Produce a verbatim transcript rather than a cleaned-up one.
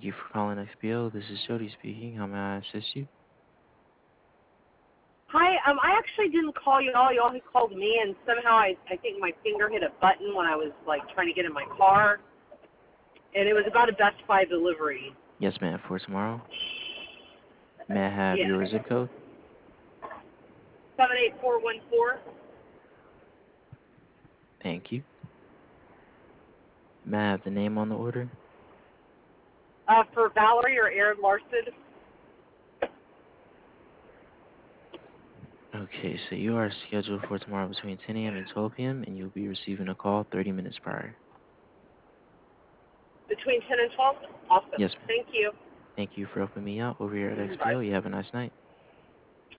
Thank you for calling X P O. This is Jody speaking. How may I assist you? Hi, um, I actually didn't call y'all. Y'all had called me, and somehow I, I think my finger hit a button when I was like trying to get in my car, and it was about a Best Buy delivery. Yes, ma'am. For tomorrow. May I have Yes, your zip code? seven eight four one four. Thank you. May I have the name on the order? Uh, for Valerie or Aaron Larson. Okay, so you are scheduled for tomorrow between ten a m and twelve p m and you'll be receiving a call thirty minutes prior. Between ten and twelve. Awesome. Yes, ma'am. Thank you. Thank you for helping me out over here at Bye. X P O. You have a nice night.